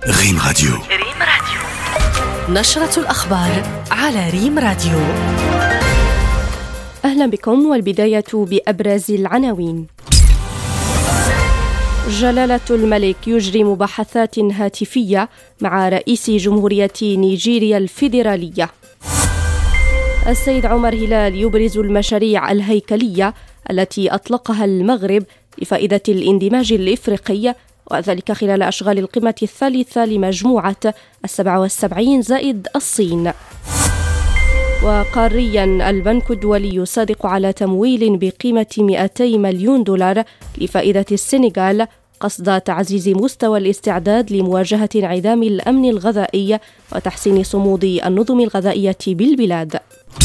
ريم راديو. نشرة الأخبار على ريم راديو. أهلا بكم، والبداية بأبرز العناوين. جلالة الملك يجري مباحثات هاتفية مع رئيس جمهورية نيجيريا الفيدرالية. السيد عمر هلال يبرز المشاريع الهيكلية التي أطلقها المغرب لفائدة الاندماج الإفريقي، وذلك خلال أشغال القمة الثالثة لمجموعة 77 زائد الصين. وقاريا، البنك الدولي يصادق على تمويل بقيمة 200 مليون دولار لفائدة السنغال قصد تعزيز مستوى الاستعداد لمواجهة انعدام الأمن الغذائي وتحسين صمود النظم الغذائية بالبلاد.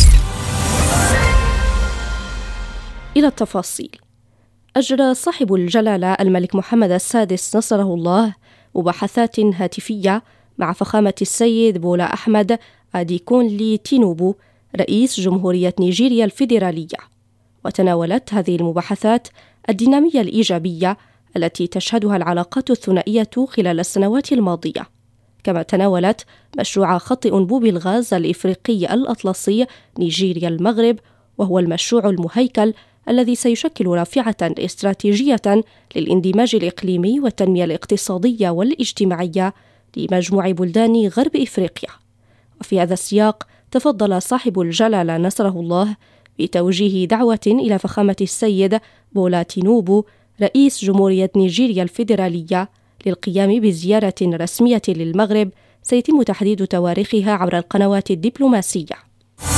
إلى التفاصيل. أجرى صاحب الجلالة الملك محمد السادس نصره الله مباحثات هاتفية مع فخامة السيد بولا أحمد أديكونلي تينوبو رئيس جمهورية نيجيريا الفيدرالية، وتناولت هذه المباحثات الدينامية الإيجابية التي تشهدها العلاقات الثنائية خلال السنوات الماضية، كما تناولت مشروع خط أنبوب الغاز الإفريقي الأطلسي نيجيريا المغرب، وهو المشروع المهيكل الذي سيشكل رافعة استراتيجية للاندماج الإقليمي والتنمية الاقتصادية والاجتماعية لمجموع بلدان غرب إفريقيا. وفي هذا السياق تفضل صاحب الجلالة نصره الله بتوجيه دعوة إلى فخامة السيد بولا تينوبو رئيس جمهورية نيجيريا الفيدرالية للقيام بزيارة رسمية للمغرب سيتم تحديد تواريخها عبر القنوات الدبلوماسية.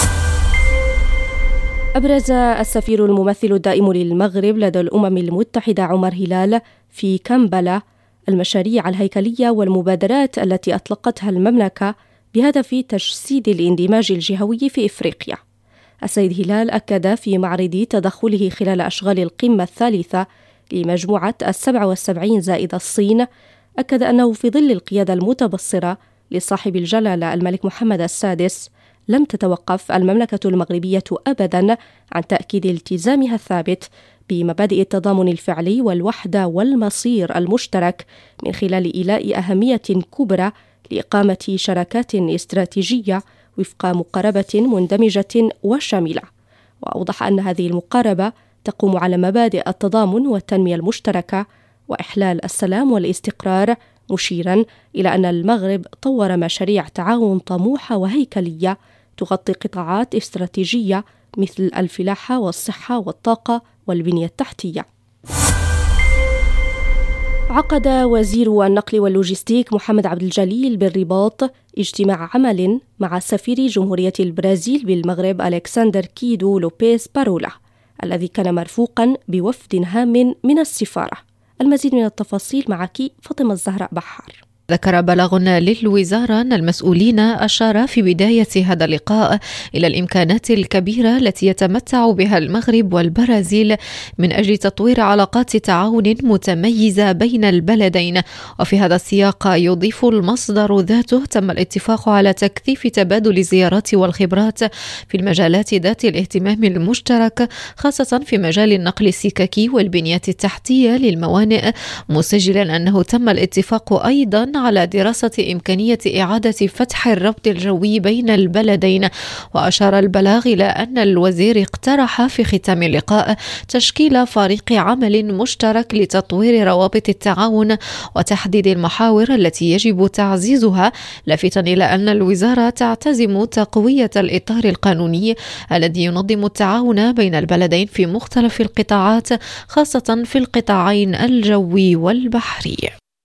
أبرز السفير الممثل الدائم للمغرب لدى الأمم المتحدة عمر هلال في كامبالا المشاريع الهيكلية والمبادرات التي أطلقتها المملكة بهدف تجسيد الاندماج الجهوي في إفريقيا. السيد هلال أكد في معرض تدخله خلال أشغال القمة الثالثة لمجموعة 77 زائد الصين، أكد أنه في ظل القيادة المتبصرة لصاحب الجلالة الملك محمد السادس لم تتوقف المملكة المغربية أبداً عن تأكيد التزامها الثابت بمبادئ التضامن الفعلي والوحدة والمصير المشترك من خلال إيلاء أهمية كبرى لإقامة شراكات استراتيجية وفق مقاربة مندمجة وشاملة. وأوضح أن هذه المقاربة تقوم على مبادئ التضامن والتنمية المشتركة وإحلال السلام والاستقرار، مشيرا إلى أن المغرب طور مشاريع تعاون طموحة وهيكلية تغطي قطاعات استراتيجية مثل الفلاحة والصحة والطاقة والبنية التحتية. عقد وزير النقل واللوجستيك محمد عبد الجليل بالرباط اجتماع عمل مع سفير جمهورية البرازيل بالمغرب ألكسندر كيدو لوبيز بارولا، الذي كان مرفوقا بوفد هام من السفارة. المزيد من التفاصيل معك فاطمة الزهراء بحار. ذكر بلاغ للوزارة أن المسؤولين أشار في بداية هذا اللقاء إلى الإمكانات الكبيرة التي يتمتع بها المغرب والبرازيل من أجل تطوير علاقات تعاون متميزة بين البلدين. وفي هذا السياق يضيف المصدر ذاته تم الاتفاق على تكثيف تبادل الزيارات والخبرات في المجالات ذات الاهتمام المشترك، خاصة في مجال النقل السككي والبنية التحتية للموانئ، مسجلا أنه تم الاتفاق أيضا على دراسة إمكانية إعادة فتح الربط الجوي بين البلدين. وأشار البلاغ إلى أن الوزير اقترح في ختام اللقاء تشكيل فريق عمل مشترك لتطوير روابط التعاون وتحديد المحاور التي يجب تعزيزها، لافتا إلى أن الوزارة تعتزم تقوية الإطار القانوني الذي ينظم التعاون بين البلدين في مختلف القطاعات، خاصة في القطاعين الجوي والبحري.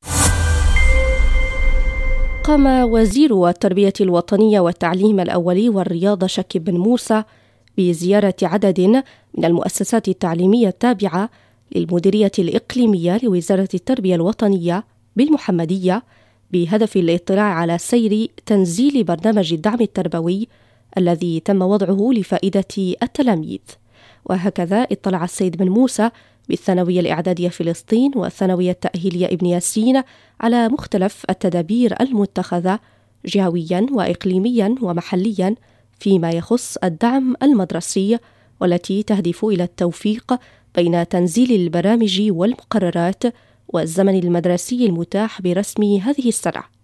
قام وزير التربية الوطنية والتعليم الأولي والرياضة شكيب بن موسى بزيارة عدد من المؤسسات التعليمية التابعة للمديرية الإقليمية لوزارة التربية الوطنية بالمحمدية، بهدف الاطلاع على سير تنزيل برنامج الدعم التربوي الذي تم وضعه لفائدة التلاميذ. وهكذا اطلع السيد بن موسى بالثانوية الإعدادية فلسطين والثانوية التأهيلية ابن ياسين على مختلف التدابير المتخذة جهويا وإقليميا ومحليا فيما يخص الدعم المدرسي، والتي تهدف إلى التوفيق بين تنزيل البرامج والمقررات والزمن المدرسي المتاح برسم هذه السنة،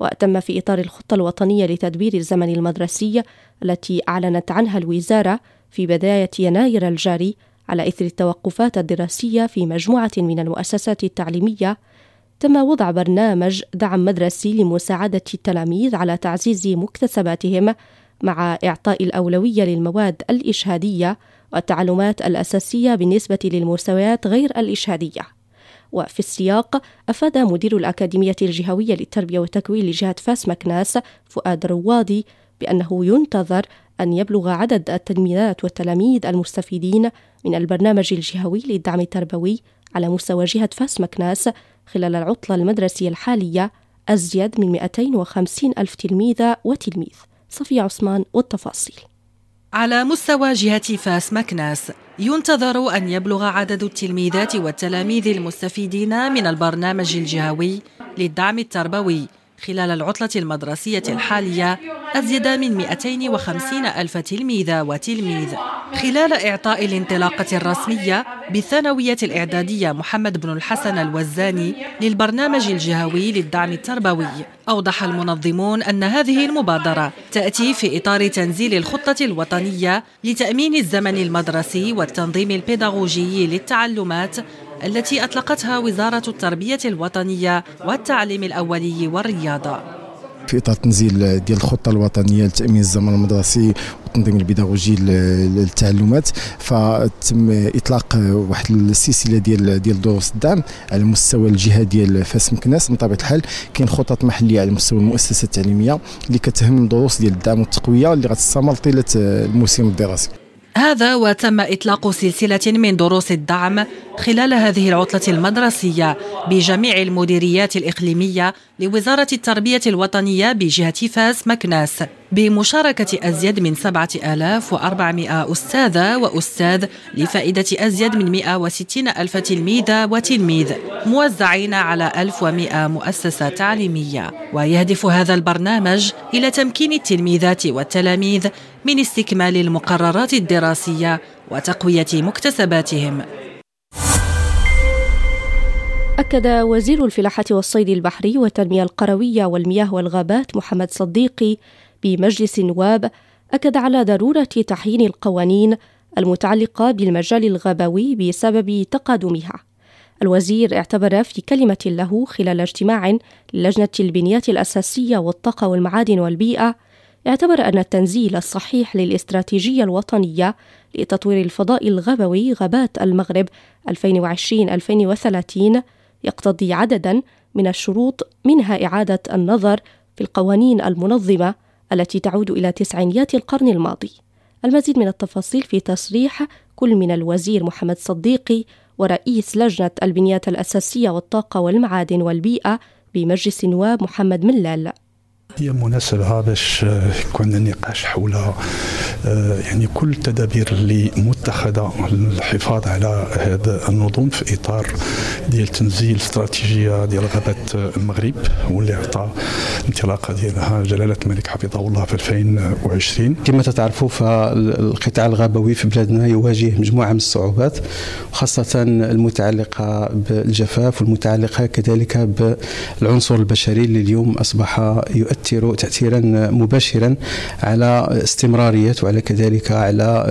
وتم في إطار الخطة الوطنية لتدبير الزمن المدرسي التي أعلنت عنها الوزارة في بداية يناير الجاري على إثر التوقفات الدراسية في مجموعة من المؤسسات التعليمية. تم وضع برنامج دعم مدرسي لمساعدة التلاميذ على تعزيز مكتسباتهم مع إعطاء الأولوية للمواد الإشهادية والتعلمات الأساسية بالنسبة للمستويات غير الإشهادية. وفي السياق أفاد مدير الأكاديمية الجهوية للتربية والتكوين لجهة فاس مكناس فؤاد روادي بأنه ينتظر أن يبلغ عدد التلميذات والتلاميذ المستفيدين من البرنامج الجهوي للدعم التربوي على مستوى جهة فاس مكناس خلال العطلة المدرسية الحالية أزيد من 250 ألف تلميذة وتلميذ. صفية عثمان والتفاصيل. على مستوى جهة فاس مكناس ينتظر أن يبلغ عدد التلميذات والتلاميذ المستفيدين من البرنامج الجهوي للدعم التربوي خلال العطلة المدرسية الحالية أزيد من 250 ألف تلميذة وتلميذ خلال إعطاء الانطلاقة الرسمية بالثانوية الإعدادية محمد بن الحسن الوزاني للبرنامج الجهوي للدعم التربوي. أوضح المنظمون أن هذه المبادرة تأتي في إطار تنزيل الخطة الوطنية لتأمين الزمن المدرسي والتنظيم البيداغوجي للتعلمات التي أطلقتها وزارة التربية الوطنية والتعليم الأولي والرياضة في إطار تنزيل ديال الخطة الوطنية لتأمين الزمن المدرسي والتنظيم البيداغوجي للتعلمات. فتم إطلاق واحد السلسلة ديال دروس الدعم على مستوى الجهة ديال فاس مكناس. من طبيعة الحال كاين خطط محلية على مستوى المؤسسات التعليمية اللي كتهم دروس ديال الدعم والتقوية اللي غتستمر طيلة الموسم الدراسي. هذا وتم إطلاق سلسلة من دروس الدعم خلال هذه العطلة المدرسية بجميع المديريات الإقليمية لوزارة التربية الوطنية بجهة فاس مكناس بمشاركة أزيد من 7400 أستاذة وأستاذ لفائدة أزيد من 160 ألف تلميذة وتلميذ موزعين على 1100 مؤسسة تعليمية. ويهدف هذا البرنامج إلى تمكين التلميذات والتلاميذ من استكمال المقررات الدراسية وتقوية مكتسباتهم. أكد وزير الفلاحة والصيد البحري والتنمية القروية والمياه والغابات محمد صديقي بمجلس النواب على ضرورة تحيين القوانين المتعلقة بالمجال الغابوي بسبب تقادمها. الوزير اعتبر في كلمة له خلال اجتماع للجنة البنيات الأساسية والطاقة والمعادن والبيئة اعتبر أن التنزيل الصحيح للاستراتيجية الوطنية لتطوير الفضاء الغابوي غابات المغرب 2020-2030 يقتضي عددا من الشروط، منها إعادة النظر في القوانين المنظمة التي تعود إلى تسعينيات القرن الماضي. المزيد من التفاصيل في تصريح كل من الوزير محمد صديقي ورئيس لجنة البنيات الأساسية والطاقة والمعادن والبيئة بمجلس النواب محمد ملال. هي مناسبة باش يكون النقاش حول يعني كل التدابير اللي متخذة للحفاظ على هذا النظم في إطار ديال تنزيل استراتيجية ديال غابات المغرب واللي عطى انطلاقة ديالها جلالة الملك حفظه الله في 2020. كما تتعرفوا فالقطاع الغابوي في بلادنا يواجه مجموعة من الصعوبات، خاصة المتعلقة بالجفاف والمتعلقة كذلك بالعنصر البشري اللي اليوم أصبح يؤثر تأثيرا مباشرا على استمرارية وعلى كذلك على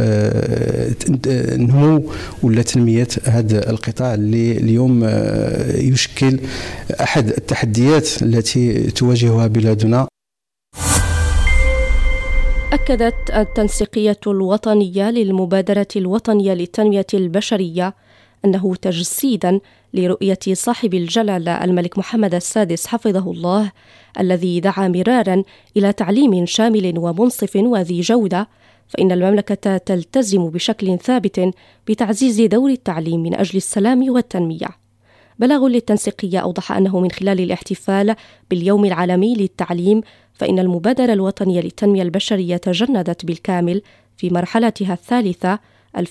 نمو ولا تنمية هذا القطاع اللي اليوم يشكل أحد التحديات التي تواجهها بلادنا. أكدت التنسيقية الوطنية للمبادرة الوطنية للتنمية البشرية أنه تجسيدا لرؤية صاحب الجلالة الملك محمد السادس حفظه الله الذي دعا مرارا إلى تعليم شامل ومنصف وذي جودة، فإن المملكة تلتزم بشكل ثابت بتعزيز دور التعليم من أجل السلام والتنمية. بلاغ للتنسيقية أوضح أنه من خلال الاحتفال باليوم العالمي للتعليم فإن المبادرة الوطنية للتنمية البشرية تجندت بالكامل في مرحلتها الثالثة 2019-2023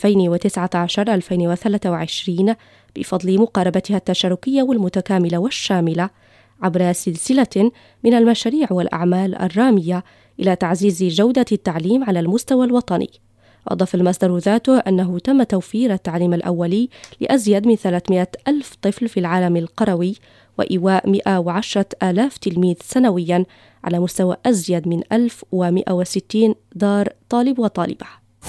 بفضل مقاربتها التشاركية والمتكاملة والشاملة عبر سلسلة من المشاريع والأعمال الرامية إلى تعزيز جودة التعليم على المستوى الوطني. أضاف المصدر ذاته أنه تم توفير التعليم الأولي لأزيد من 300 ألف طفل في العالم القروي، وإيواء 110,000 تلميذ سنويا على مستوى أزيد من 1160 دار طالب وطالبة.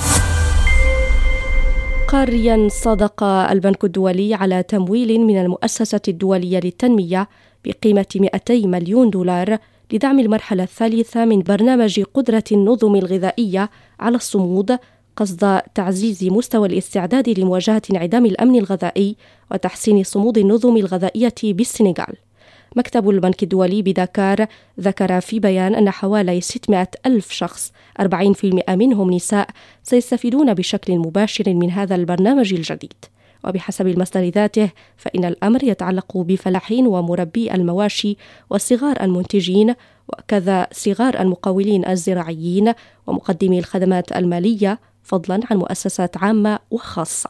قاريا صادق البنك الدولي على تمويل من المؤسسة الدولية للتنمية بقيمة 200 مليون دولار لدعم المرحلة الثالثة من برنامج قدرة النظم الغذائية على الصمود قصد تعزيز مستوى الاستعداد لمواجهة انعدام الأمن الغذائي وتحسين صمود النظم الغذائية بالسنغال. مكتب البنك الدولي بدكار ذكر في بيان أن حوالي 600,000 شخص 40% منهم نساء سيستفيدون بشكل مباشر من هذا البرنامج الجديد. وبحسب المصدر ذاته فإن الأمر يتعلق بفلاحين ومربي المواشي وصغار المنتجين وكذا صغار المقاولين الزراعيين ومقدمي الخدمات المالية فضلا عن مؤسسات عامة وخاصة.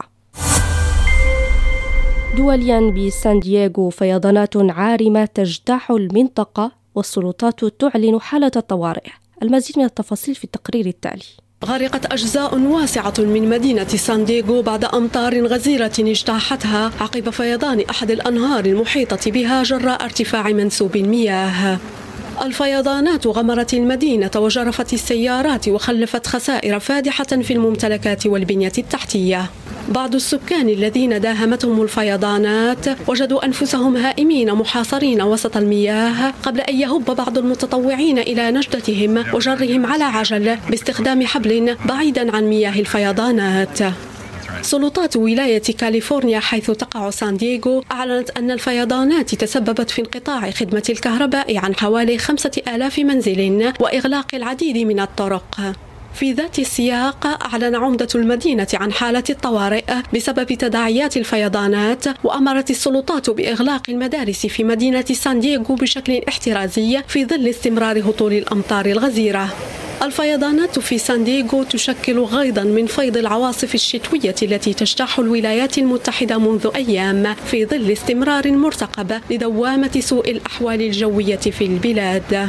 دوليا بسان دييغو فيضانات عارمة تجتاح المنطقة والسلطات تعلن حالة الطوارئ. المزيد من التفاصيل في التقرير التالي. غرقت أجزاء واسعة من مدينة سان دييغو بعد أمطار غزيرة اجتاحتها عقب فيضان أحد الأنهار المحيطة بها جراء ارتفاع منسوب المياه. الفيضانات غمرت المدينة وجرفت السيارات وخلفت خسائر فادحة في الممتلكات والبنية التحتية. بعض السكان الذين داهمتهم الفيضانات وجدوا أنفسهم هائمين محاصرين وسط المياه قبل أن يهب بعض المتطوعين إلى نجدتهم وجرهم على عجل باستخدام حبل بعيدا عن مياه الفيضانات. سلطات ولاية كاليفورنيا حيث تقع سان دييغو أعلنت أن الفيضانات تسببت في انقطاع خدمة الكهرباء عن حوالي 5,000 منزل وإغلاق العديد من الطرق. في ذات السياق أعلن عمدة المدينة عن حالة الطوارئ بسبب تداعيات الفيضانات، وأمرت السلطات بإغلاق المدارس في مدينة سان دييغو بشكل احترازي في ظل استمرار هطول الأمطار الغزيرة. الفيضانات في سان دييغو تشكل غيضا من فيض العواصف الشتوية التي تجتاح الولايات المتحدة منذ أيام في ظل استمرار مرتقب لدوامة سوء الأحوال الجوية في البلاد.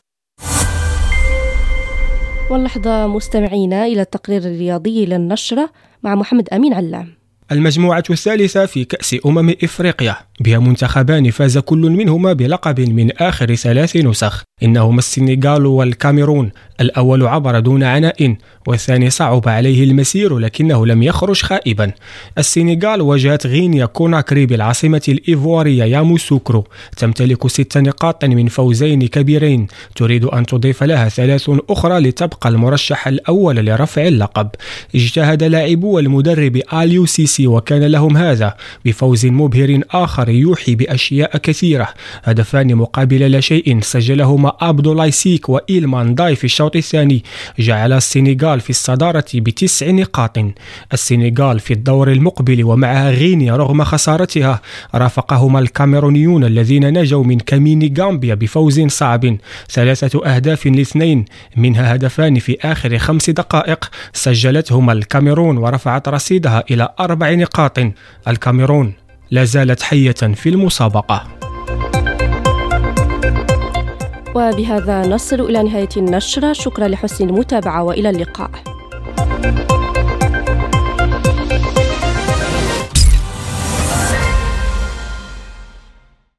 واللحظة مستمعينا إلى التقرير الرياضي للنشرة مع محمد أمين علام. المجموعة الثالثة في كأس إفريقيا بها منتخبان فاز كل منهما بلقب من آخر 3 نسخ، إنهما السنغال والكاميرون. الأول عبر دون عناء والثاني صعب عليه المسير لكنه لم يخرج خائبا. السنغال واجهت غينيا كوناكري بالعاصمة الإيفوارية ياموسوكرو، تمتلك 6 نقاط من فوزين كبيرين، تريد أن تضيف لها 3 أخرى لتبقى المرشح الأول لرفع اللقب. اجتهد لاعبو المدرب آليو سيسي وكان لهم هذا بفوز مبهر آخر يوحي بأشياء كثيرة. هدفان مقابل لا شيء سجلهما عبدولاي سيك وإيلمان داي في الشوط الثاني جعل السنغال في الصدارة ب9 نقاط. السنغال في الدور المقبل ومعها غينيا رغم خسارتها رافقهما الكاميرونيون الذين نجوا من كمين غامبيا بفوز صعب 3-2 منها هدفان في آخر 5 دقائق سجلتهما الكاميرون ورفعت رصيدها إلى 4 نقاط. الكاميرون لا زالت حية في المسابقة. وبهذا نصل إلى نهاية النشرة. شكرا لحسن المتابعة وإلى اللقاء.